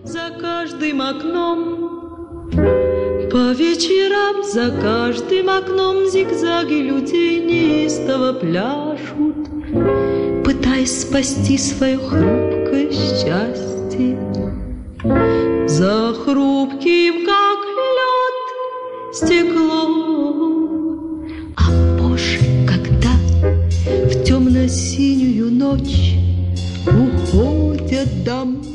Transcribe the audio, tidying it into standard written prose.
за каждым окном. По вечерам за каждым окном зигзаги людей неистово пляшут, пытаясь спасти свое хрупкое счастье. За хрупким, как лед, стеклом. А позже, когда в темно-синюю ночь уходят домой,